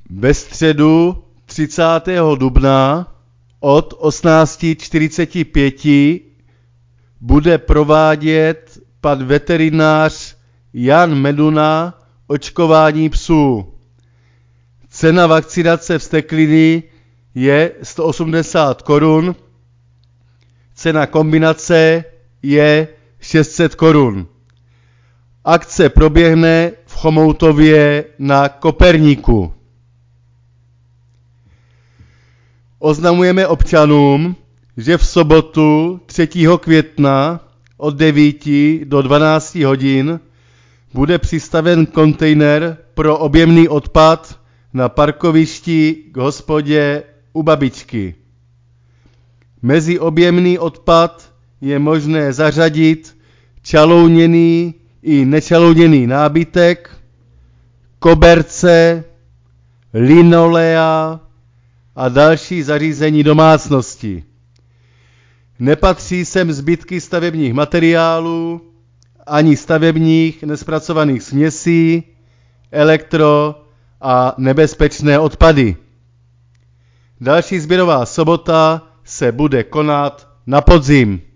Ve středu 30. dubna od 18:45 bude provádět pan veterinář Jan Meduna očkování psů. Cena vakcinace vztekliny je 180 korun, cena kombinace je 600 korun. Akce proběhne v Chomoutově na Koperníku. Oznamujeme občanům, že v sobotu 3. května od 9 do 12 hodin bude přistaven kontejner pro objemný odpad na parkovišti k hospodě u babičky. Mezi objemný odpad je možné zařadit čalouněný i nečalouněný nábytek, koberce, linolea a další zařízení domácnosti. Nepatří sem zbytky stavebních materiálů ani stavebních nespracovaných směsí, elektro a nebezpečné odpady. Další sběrová sobota se bude konat na podzim.